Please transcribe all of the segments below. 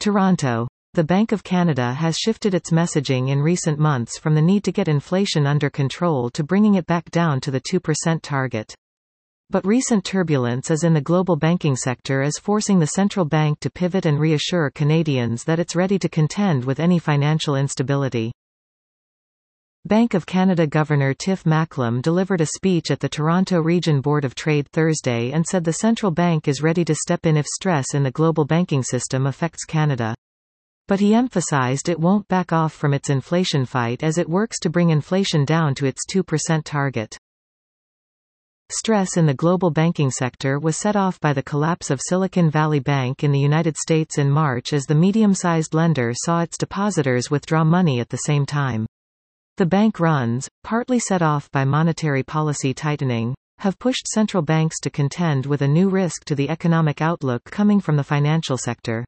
Toronto. The Bank of Canada has shifted its messaging in recent months from the need to get inflation under control to bringing it back down to the 2% target. But recent turbulence is in the global banking sector is forcing the central bank to pivot and reassure Canadians that it's ready to contend with any financial instability. Bank of Canada Governor Tiff Macklem delivered a speech at the Toronto Region Board of Trade Thursday and said the central bank is ready to step in if stress in the global banking system affects Canada. But he emphasized it won't back off from its inflation fight as it works to bring inflation down to its 2% target. Stress in the global banking sector was set off by the collapse of Silicon Valley Bank in the United States in March as the medium-sized lender saw its depositors withdraw money at the same time. The bank runs, partly set off by monetary policy tightening, have pushed central banks to contend with a new risk to the economic outlook coming from the financial sector.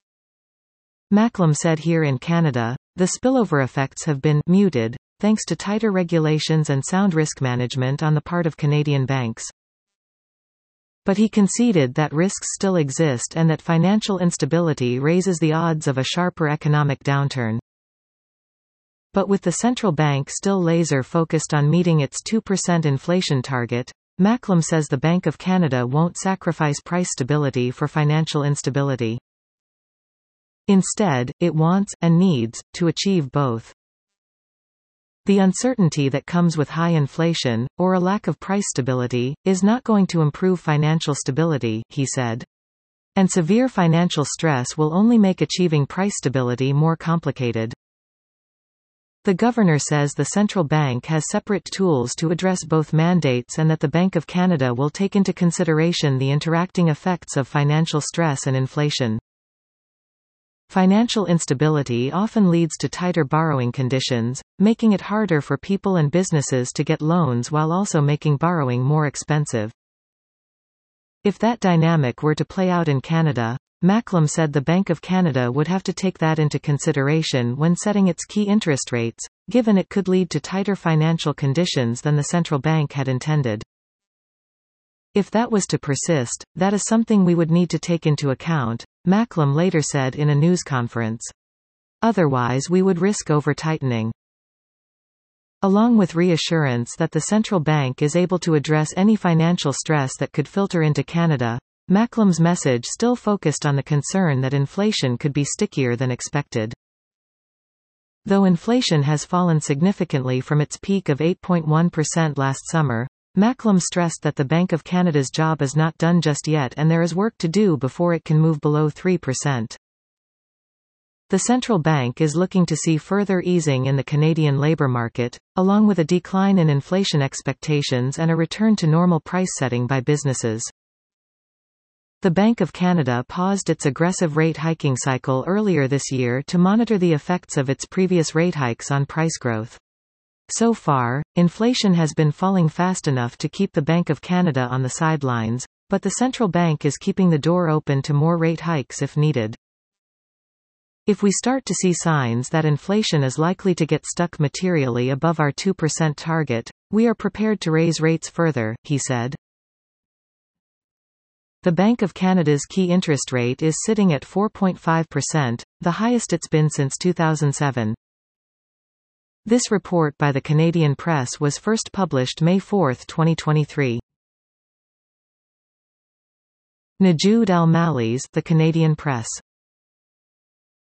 Macklem said here in Canada, the spillover effects have been muted, thanks to tighter regulations and sound risk management on the part of Canadian banks. But he conceded that risks still exist and that financial instability raises the odds of a sharper economic downturn. But with the central bank still laser-focused on meeting its 2% inflation target, Macklem says the Bank of Canada won't sacrifice price stability for financial instability. Instead, it wants, and needs, to achieve both. The uncertainty that comes with high inflation, or a lack of price stability, is not going to improve financial stability, he said. And severe financial stress will only make achieving price stability more complicated. The governor says the central bank has separate tools to address both mandates and that the Bank of Canada will take into consideration the interacting effects of financial stress and inflation. Financial instability often leads to tighter borrowing conditions, making it harder for people and businesses to get loans while also making borrowing more expensive. If that dynamic were to play out in Canada, Macklem said the Bank of Canada would have to take that into consideration when setting its key interest rates, given it could lead to tighter financial conditions than the central bank had intended. If that was to persist, that is something we would need to take into account, Macklem later said in a news conference. Otherwise we would risk over-tightening. Along with reassurance that the central bank is able to address any financial stress that could filter into Canada, Macklem's message still focused on the concern that inflation could be stickier than expected. Though inflation has fallen significantly from its peak of 8.1% last summer, Macklem stressed that the Bank of Canada's job is not done just yet and there is work to do before it can move below 3%. The central bank is looking to see further easing in the Canadian labour market, along with a decline in inflation expectations and a return to normal price setting by businesses. The Bank of Canada paused its aggressive rate hiking cycle earlier this year to monitor the effects of its previous rate hikes on price growth. So far, inflation has been falling fast enough to keep the Bank of Canada on the sidelines, but the central bank is keeping the door open to more rate hikes if needed. If we start to see signs that inflation is likely to get stuck materially above our 2% target, we are prepared to raise rates further, he said. The Bank of Canada's key interest rate is sitting at 4.5%, the highest it's been since 2007. This report by the Canadian Press was first published May 4, 2023. Najoud Al-Malli's The Canadian Press.